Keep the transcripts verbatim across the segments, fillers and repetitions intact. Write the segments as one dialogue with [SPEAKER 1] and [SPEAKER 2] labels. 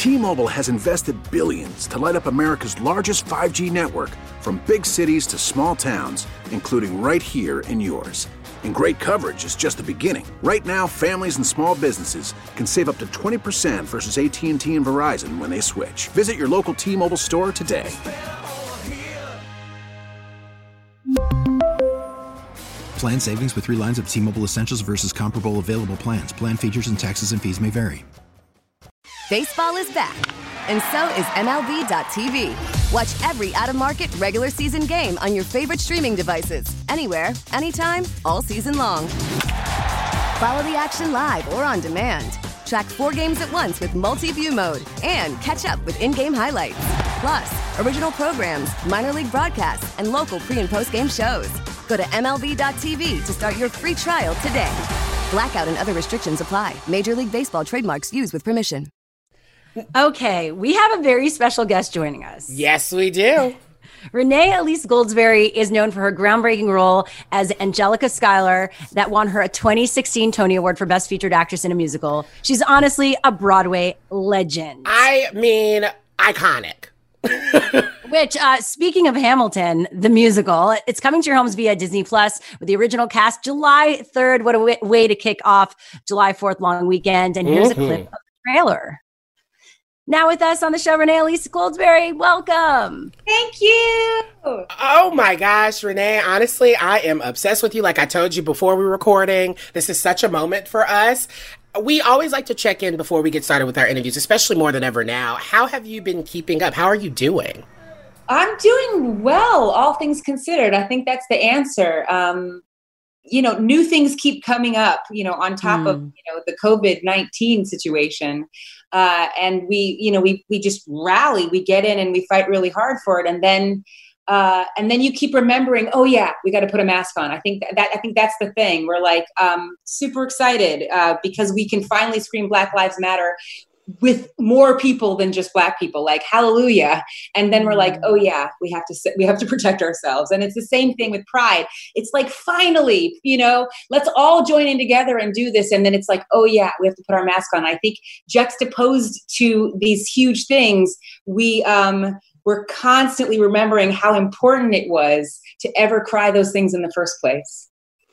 [SPEAKER 1] T-Mobile has invested billions to light up America's largest five G network, from big cities to small towns, including right here in yours. And great coverage is just the beginning. Right now, families and small businesses can save up to twenty percent versus A T and T and Verizon when they switch. Visit your local T-Mobile store today.
[SPEAKER 2] Plan savings with three lines of T-Mobile Essentials versus comparable available plans. Plan features and taxes and fees may vary.
[SPEAKER 3] Baseball is back, and so is M L B dot T V. Watch every out-of-market regular season game on your favorite streaming devices, anywhere, anytime, all season long. Follow the action live or on demand. Track four games at once with multi-view mode and catch up with in-game highlights. Plus, original programs, minor league broadcasts, and local pre- and post-game shows. Go to M L B dot T V to start your free trial today. Blackout and other restrictions apply. Major League Baseball trademarks used with permission.
[SPEAKER 4] Okay, we have a very special guest joining us.
[SPEAKER 5] Yes, we do.
[SPEAKER 4] Renee Elise Goldsberry is known for her groundbreaking role as Angelica Schuyler that won her a twenty sixteen Tony Award for Best Featured Actress in a Musical. She's honestly a Broadway legend.
[SPEAKER 5] I mean, iconic.
[SPEAKER 4] Which, uh, speaking of Hamilton, the musical, it's coming to your homes via Disney Plus with the original cast July third. What a w- way to kick off July fourth long weekend. And here's mm-hmm. a clip of the trailer. Now with us on the show, Renee Elise Goldsberry. Welcome.
[SPEAKER 6] Thank you.
[SPEAKER 5] Oh my gosh, Renee. Honestly, I am obsessed with you. Like I told you before we were recording, this is such a moment for us. We always like to check in before we get started with our interviews, especially more than ever now. How have you been keeping up? How are you doing?
[SPEAKER 6] I'm doing well, all things considered. I think that's the answer. Um, you know, new things keep coming up, you know, on top mm. of, you know, the COVID nineteen situation. Uh, and we, you know, we, we just rally, we get in and we fight really hard for it. And then, uh, and then you keep remembering, oh yeah, we got to put a mask on. I think that, that, I think that's the thing. We're like, um, super excited, uh, because we can finally scream Black Lives Matter with more people than just Black people, like hallelujah. And then we're like, oh yeah, we have to, we have to protect ourselves. And it's the same thing with Pride. It's like, finally, you know, let's all join in together and do this. And then it's like, oh yeah, we have to put our mask on. I think juxtaposed to these huge things, we, um, we're constantly remembering how important it was to ever cry those things in the first place.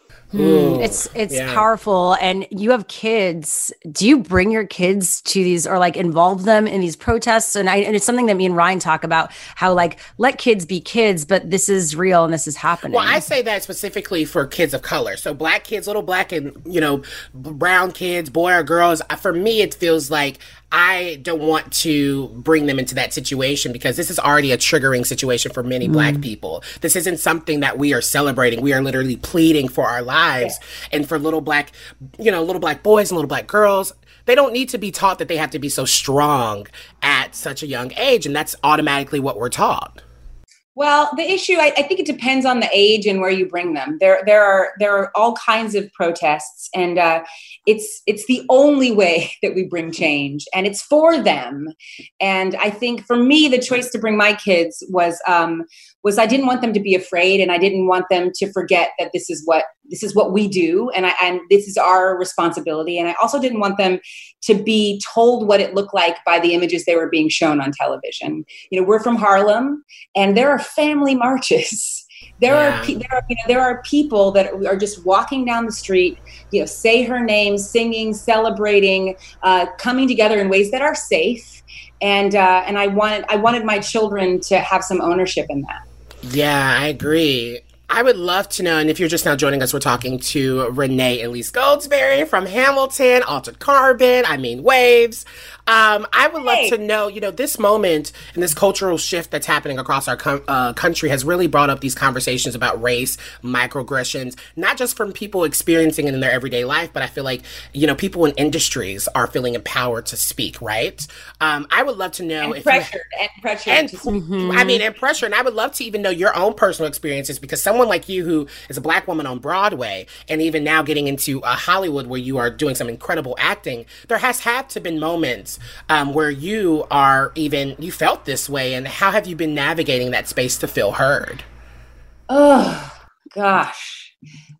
[SPEAKER 4] Mm, it's it's yeah. powerful. And you have kids. Do you bring your kids to these or like involve them in these protests? And I and it's something that me and Ryan talk about, how like let kids be kids, but this is real and this is happening.
[SPEAKER 5] Well, I say that specifically for kids of color. So Black kids, little Black and, you know, brown kids, boy or girls. For me, it feels like I don't want to bring them into that situation because this is already a triggering situation for many mm. Black people. This isn't something that we are celebrating. We are literally pleading for our lives. Yeah. And for little Black, you know, little Black boys and little Black girls, they don't need to be taught that they have to be so strong at such a young age. And that's automatically what we're taught.
[SPEAKER 6] Well, the issue, I, I think it depends on the age and where you bring them. There, there are there are all kinds of protests, and uh, it's it's the only way that we bring change, and it's for them. And I think for me, the choice to bring my kids was um, was I didn't want them to be afraid, and I didn't want them to forget that this is what this is what we do, and I, and this is our responsibility. And I also didn't want them to be told what it looked like by the images they were being shown on television. You know, we're from Harlem, and there are family marches. There yeah. are pe- there are you know there are people that are just walking down the street, you know, say her name, singing, celebrating, uh, coming together in ways that are safe. And uh, and I wanted I wanted my children to have some ownership in that.
[SPEAKER 5] Yeah, I agree. I would love to know, and if you're just now joining us, we're talking to Renee Elise Goldsberry from Hamilton, Altered Carbon, I Mean Waves. Um, I would love to know, you know, this moment and this cultural shift that's happening across our com- uh, country has really brought up these conversations about race, microaggressions, not just from people experiencing it in their everyday life, but I feel like, you know, people in industries are feeling empowered to speak, right? Um, I would love to know.
[SPEAKER 6] And
[SPEAKER 5] if
[SPEAKER 6] pressured,
[SPEAKER 5] you,
[SPEAKER 6] and pressured.
[SPEAKER 5] And,
[SPEAKER 6] mm-hmm.
[SPEAKER 5] I mean, and pressure. And I would love to even know your own personal experiences, because someone like you who is a Black woman on Broadway, and even now getting into uh, Hollywood where you are doing some incredible acting, there has had to have been moments Um, where you are even, you felt this way, and how have you been navigating that space to feel heard?
[SPEAKER 6] Oh, gosh.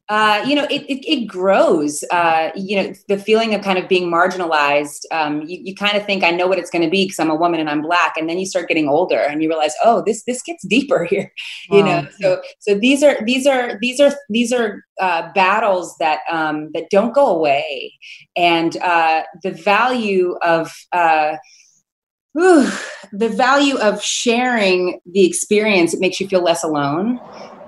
[SPEAKER 6] Uh, you know, it, it, it grows, uh, you know, the feeling of kind of being marginalized. Um, you, you kind of think, I know what it's going to be because I'm a woman and I'm Black. And then you start getting older and you realize, oh, this, this gets deeper here, you wow. know? So, so these are, these are, these are, these are, uh, battles that, um, that don't go away. And, uh, the value of, uh, whew, the value of sharing the experience, it makes you feel less alone.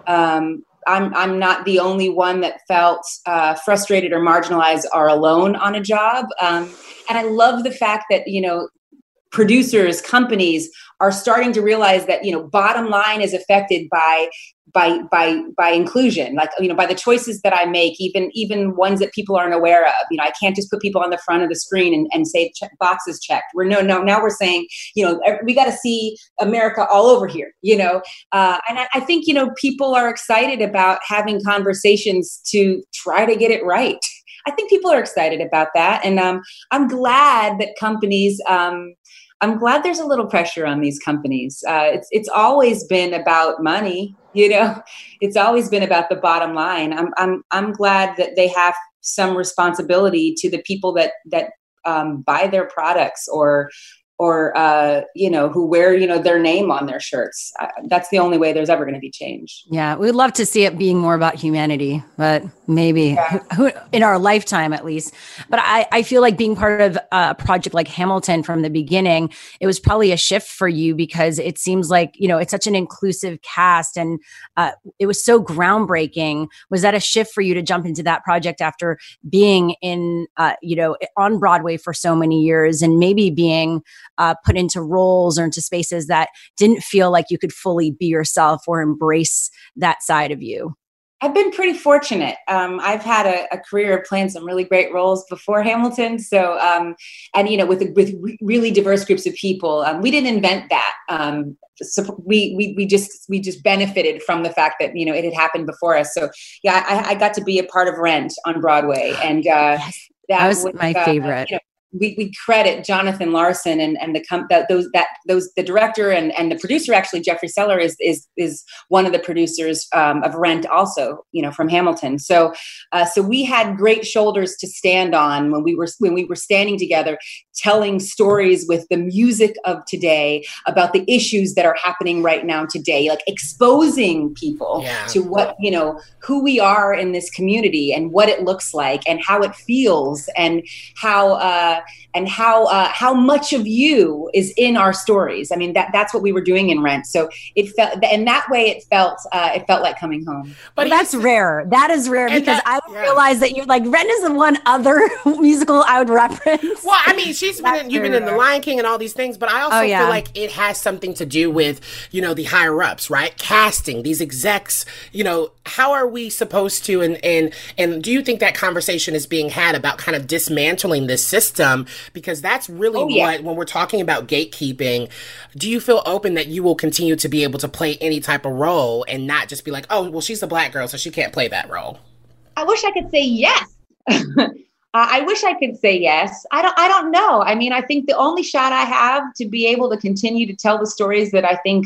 [SPEAKER 6] Um, I'm I'm not the only one that felt uh, frustrated or marginalized or alone on a job. Um, and I love the fact that, you know, producers, companies are starting to realize that, you know, bottom line is affected by by by by inclusion, like, you know, by the choices that I make, even even ones that people aren't aware of. You know, I can't just put people on the front of the screen and, and say check, boxes checked. We're no no now we're saying, you know, we got to see America all over here. You know, uh, and I, I think, you know, people are excited about having conversations to try to get it right. I think people are excited about that, and um, I'm glad that companies. Um, I'm glad there's a little pressure on these companies. Uh, it's it's always been about money, you know. It's always been about the bottom line. I'm I'm I'm glad that they have some responsibility to the people that that um, buy their products or or uh, you know, who wear, you know, their name on their shirts. Uh, that's the only way there's ever going to be change.
[SPEAKER 4] Yeah, we'd love to see it being more about humanity, but maybe yeah. who, in our lifetime at least. But I, I feel like being part of a project like Hamilton from the beginning, it was probably a shift for you because it seems like, you know, it's such an inclusive cast and uh, it was so groundbreaking. Was that a shift for you to jump into that project after being in, uh, you know, on Broadway for so many years and maybe being Uh, put into roles or into spaces that didn't feel like you could fully be yourself or embrace that side of you?
[SPEAKER 6] I've been pretty fortunate. Um, I've had a, a career of playing some really great roles before Hamilton. So, um, and, you know, with, with re- really diverse groups of people, um, we didn't invent that. Um, so we, we, we just, we just benefited from the fact that, you know, it had happened before us. So yeah, I, I got to be a part of Rent on Broadway, and uh,
[SPEAKER 4] yes,
[SPEAKER 6] that,
[SPEAKER 4] that was, was my
[SPEAKER 6] uh,
[SPEAKER 4] favorite.
[SPEAKER 6] You know, We, we credit Jonathan Larson and, and the com- that those that those the director and, and the producer, actually Jeffrey Seller is is is one of the producers um, of Rent, also, you know, from Hamilton. So uh, so we had great shoulders to stand on when we were when we were standing together, telling stories with the music of today about the issues that are happening right now today, like exposing people
[SPEAKER 5] yeah.
[SPEAKER 6] to what, you know, who we are in this community and what it looks like and how it feels and how. Uh, and how uh, how much of you is in our stories. I mean, that that's what we were doing in Rent. So it felt, and that way it felt uh, it felt like coming home.
[SPEAKER 4] But well, that's rare. That is rare because that, I would yeah. realize that you're like, Rent is the one other musical I would reference.
[SPEAKER 5] Well, I mean, she's been in, you've been in The Lion King and all these things, but I also oh, yeah. feel like it has something to do with, you know, the higher ups, right? Casting, these execs, you know, how are we supposed to, and and and do you think that conversation is being had about kind of dismantling this system? Because that's really oh, yeah. what, when we're talking about gatekeeping, do you feel open that you will continue to be able to play any type of role and not just be like, oh, well, she's a Black girl, so she can't play that role?
[SPEAKER 6] I wish I could say yes. uh, I wish I could say yes. I don't, I don't know. I mean, I think the only shot I have to be able to continue to tell the stories that I think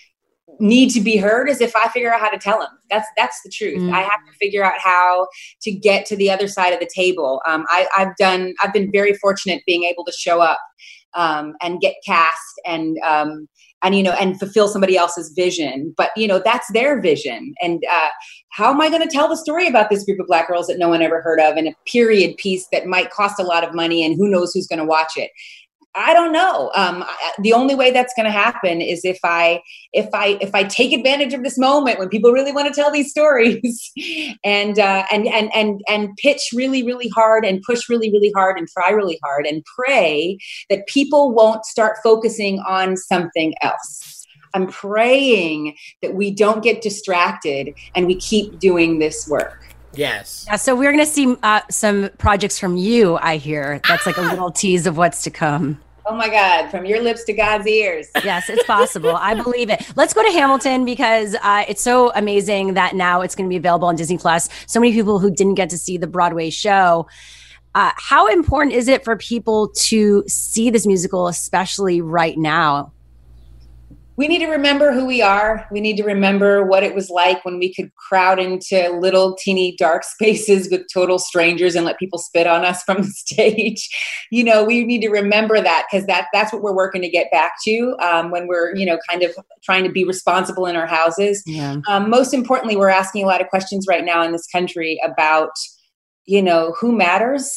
[SPEAKER 6] need to be heard is if I figure out how to tell them. That's that's the truth. Mm. I have to figure out how to get to the other side of the table. Um, I, I've done. I've been very fortunate being able to show up um, and get cast and um, and you know and fulfill somebody else's vision. But you know that's their vision. And uh, how am I going to tell the story about this group of Black girls that no one ever heard of in a period piece that might cost a lot of money and who knows who's going to watch it? I don't know. Um, I, the only way that's going to happen is if I, if I, if I take advantage of this moment when people really want to tell these stories, and uh, and and and and pitch really, really hard, and push really, really hard, and try really hard, and pray that people won't start focusing on something else. I'm praying that we don't get distracted and we keep doing this work.
[SPEAKER 5] Yes.
[SPEAKER 4] Yeah, so we're going to see uh, some projects from you, I hear. That's like a little tease of what's to come.
[SPEAKER 6] Oh my God, from your lips to God's ears.
[SPEAKER 4] Yes, it's possible. I believe it. Let's go to Hamilton because uh, it's so amazing that now it's going to be available on Disney Plus. So many people who didn't get to see the Broadway show. Uh, how important is it for people to see this musical, especially right now?
[SPEAKER 6] We need to remember who we are. We need to remember what it was like when we could crowd into little teeny dark spaces with total strangers and let people spit on us from the stage. You know, we need to remember that, because that that's what we're working to get back to um, when we're, you know, kind of trying to be responsible in our houses. Yeah. Um, most importantly, we're asking a lot of questions right now in this country about, you know, who matters.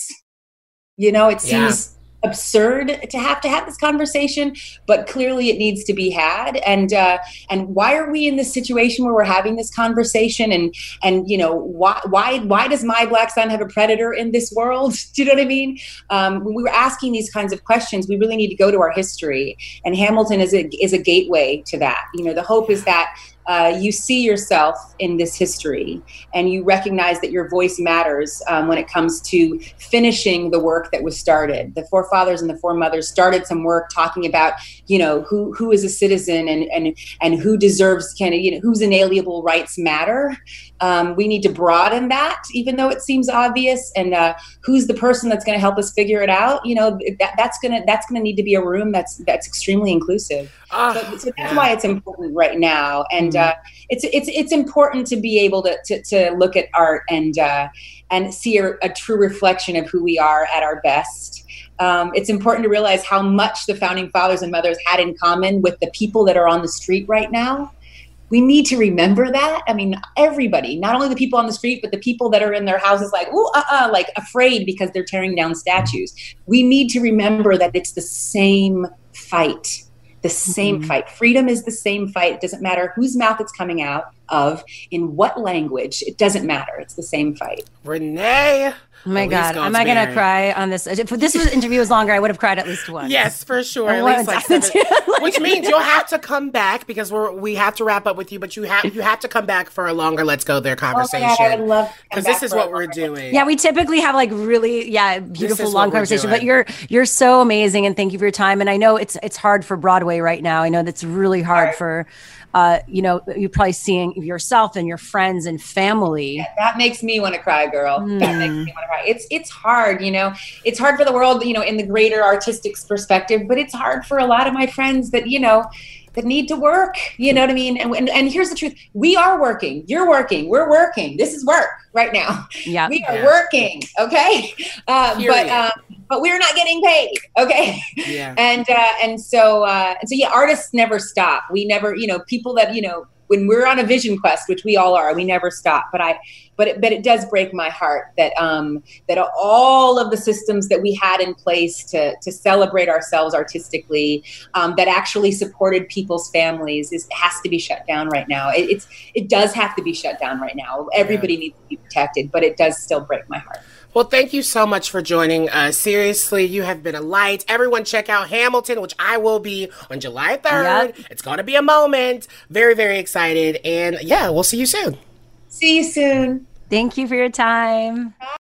[SPEAKER 6] You know, it seems... Yeah. absurd to have to have this conversation, but clearly it needs to be had. And uh, and why are we in this situation where we're having this conversation? And and you know, why why why does my black son have a predator in this world? Do you know what I mean? Um, when we were asking these kinds of questions, we really need to go to our history, and Hamilton is a is a gateway to that. You know, the hope is that Uh, you see yourself in this history, and you recognize that your voice matters um, when it comes to finishing the work that was started. The forefathers and the foremothers started some work talking about, you know, who who is a citizen and and and who deserves, kind of, you know, whose inalienable rights matter. Um, we need to broaden that, even though it seems obvious. And uh, who's the person that's going to help us figure it out? You know, that, that's gonna that's gonna need to be a room that's that's extremely inclusive. Uh, so, so that's yeah. why it's important right now. And uh, it's it's it's important to be able to to, to look at art and uh, and see a, a true reflection of who we are at our best. Um, it's important to realize how much the founding fathers and mothers had in common with the people that are on the street right now. We need to remember that. I mean, everybody, not only the people on the street, but the people that are in their houses like, ooh, uh-uh, like afraid because they're tearing down statues. We need to remember that it's the same fight. The same mm-hmm. fight. Freedom is the same fight. It doesn't matter whose mouth it's coming out of, in what language. It doesn't matter. It's the same fight.
[SPEAKER 5] Renee.
[SPEAKER 4] Oh my God. Am I going to cry on this? If this was, interview was longer, I would have cried at least once.
[SPEAKER 5] Yes, for sure. At least like seven, like, which means you'll have to come back, because we're, we have to wrap up with you, but you have you have to come back for a longer Let's Go There conversation. Oh my God, I would love to, because this is what we're doing.
[SPEAKER 4] Yeah, we typically have like really, yeah, beautiful long conversation, but you're you're so amazing, and thank you for your time. And I know it's it's hard for Broadway right now. I know that's really hard right. for Uh, you know, you're probably seeing yourself and your friends and family.
[SPEAKER 6] Yeah, that makes me want to cry, girl. Mm. That makes me want to cry. It's it's hard, you know. It's hard for the world, you know, in the greater artistic perspective, but it's hard for a lot of my friends that, you know, that need to work. You know what I mean? And, and and here's the truth: we are working. You're working. We're working. This is work right now. Yeah, we are yeah. working. Okay, uh, but um, but we're not getting paid. Okay, yeah. And uh, and so uh, and so yeah, artists never stop. We never, you know, people that, you know, when we're on a vision quest, which we all are, we never stop. But I, but it, but it does break my heart that um, that all of the systems that we had in place to to celebrate ourselves artistically, um, that actually supported people's families, is has to be shut down right now. It, it's it does have to be shut down right now. Everybody yeah. needs to be protected, but it does still break my heart.
[SPEAKER 5] Well, thank you so much for joining us. Seriously, you have been a light. Everyone check out Hamilton, which I will be on July third. Yep. It's going to be a moment. Very, very excited. And yeah, we'll see you soon.
[SPEAKER 6] See you soon.
[SPEAKER 4] Thank you for your time.